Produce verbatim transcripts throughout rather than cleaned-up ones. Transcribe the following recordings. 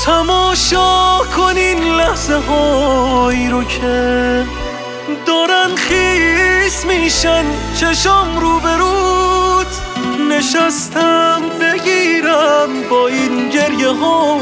تماشا کن این لحظه هایی رو که دارن خیس میشن چشام رو به رود. نشستم بگیرم با این گریه ها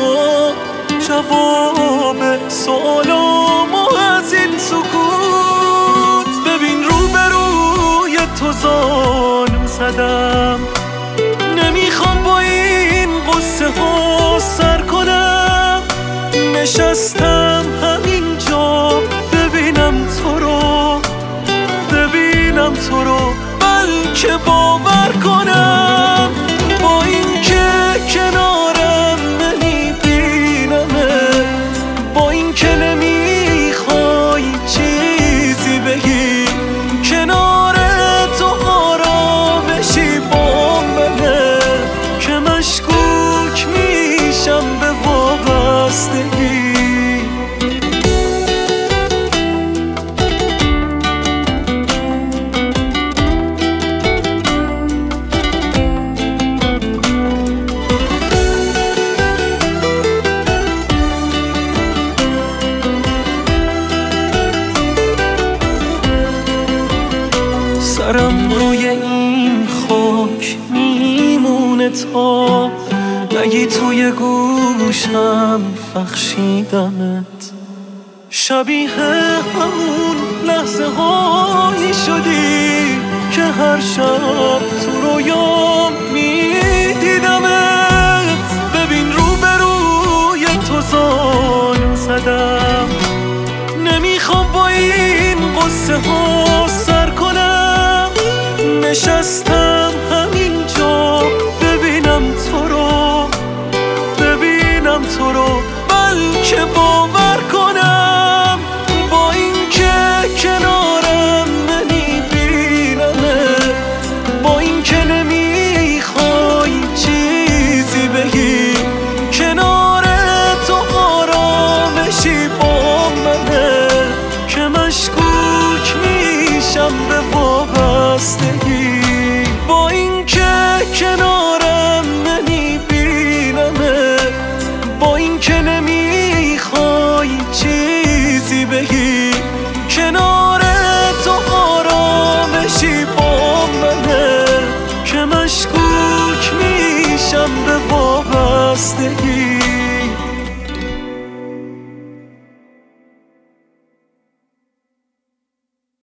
جواب سوالامو از این سکوت. ببین رو به روی تو زانو زدم، نمیخوام با این قصه ها سر کنم. نشستم همینجا ببینم تو رو، ببینم تو رو، بلکه باور کنم با این که کنارم نمیبینمت، با این که نمیخوای چیزی بگی، کنار تو آرامشی با منه که مشکوک میشم به وابستگی. سرم روی این خاک میمونه تا نگی توی گوشم بخشیدمت. شبیه همون لحظه هایی شدی که هر شب تو رویام میدیدمت. ببین رو به روی تو زانو زدم، نمیخوام با این قصه ها سر کنم. نشستم همینجا ببینم تو رو، ببینم تو رو، بلکه